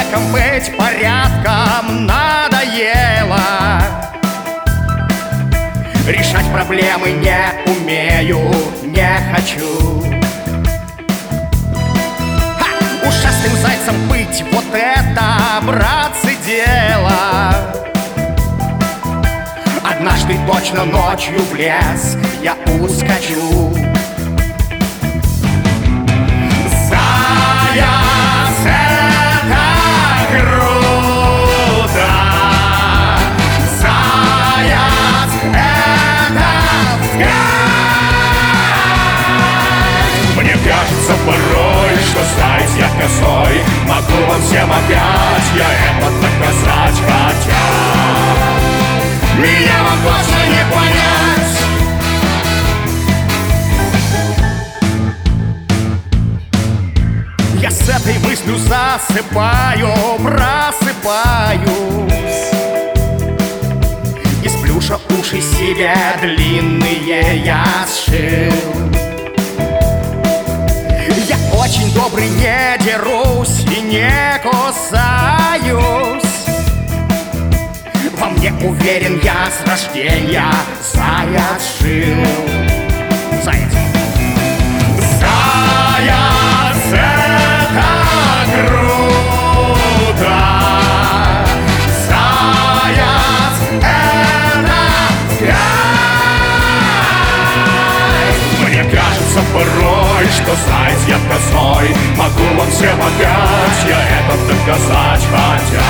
человеком быть порядком надоело. Решать проблемы не умею, не хочу. Ушастым зайцем быть, вот это, братцы, дело. Однажды точно ночью в лес я ускочу. Заяц, это круто! Заяц, это скай! Мне кажется порой, что заяц я косой. Могу вам всем опять я это доказать, хотя меня вам точно не понять. Я с этой мыслью засыпаю, просыпаюсь. Из плюша уши себе длинные я сшил. Я очень добрый, не дерусь и не кусаюсь. Во мне уверен я с рождения, заяц жил. Заяц. Заяц, это круто! Заяц, это скай! Мне кажется порой, что заяц я косой. Могу вам всем опять я это доказать, хотя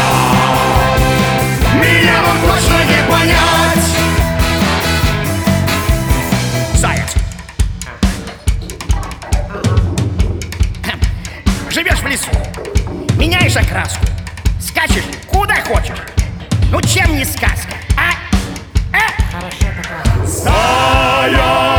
меня вам точно не понять. Заяц. Живешь в лесу, меняешь окраску, скачешь куда хочешь. Ну чем не сказка, а? Хорошо такое. Заяц.